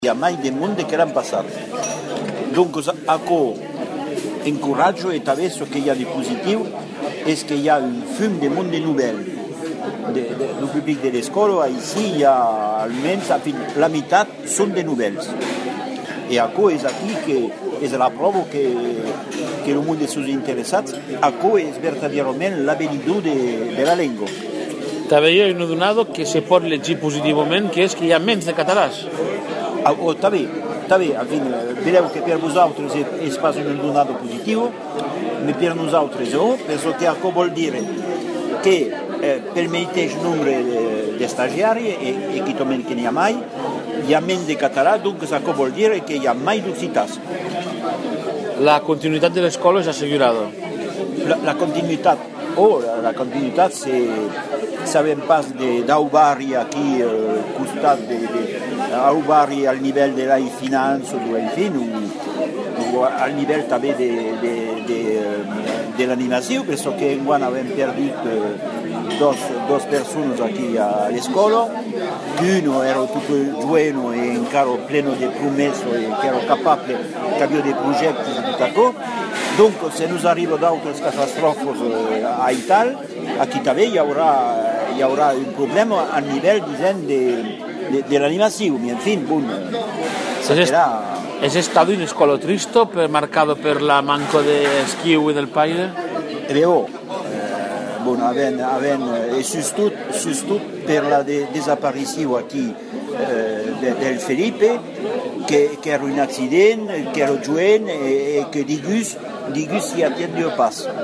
Hi ha mai de monde que l'han passat. Donc, ako encoratjo et també ce que hi ha de positiu és que hi ha un fum de monde nouvel du public de l'escola. Ici hi ha almenys la meitat són de nouvelles. I ako és aquí que és la prova que el món dels interessats, ako és verdaderament la venido de la llengua. També hi ha un donado que se pot llegir positivament, que és que hi ha menys de catalans. També, vedeu que per vosaltres és pas un donado positiu, però per nosaltres penso que això vol dir que per mateix nombre d'estagiaris, i que també que n'hi ha mai, hi ha menys de català, doncs això vol dir que hi ha mai d'occitans. La continuïtat de l'escola és assegurada. La continuïtat, sabem pas d'au barri aquí al costat d'au barri al nivell de la finança o al nivell també de l'animació, penso que enguany hem perdut dos persones aquí a l'escola, que uno era tutto giovane e encara pleno de promesse e che era capable che aveva dei progetti e tutto ciò. Dunque, se nos arriva d'altres catastrofes a Italia, aquí també hi haurà un problema a nivell, diguem, de l'animació. En fi, ¿Es estado una escuela triste, marcado por la manco de esquiu y del paire? Veo, e sustot per la desaparició aquí del Felipe, que era un accident, que era joven e que digus si attendió pas.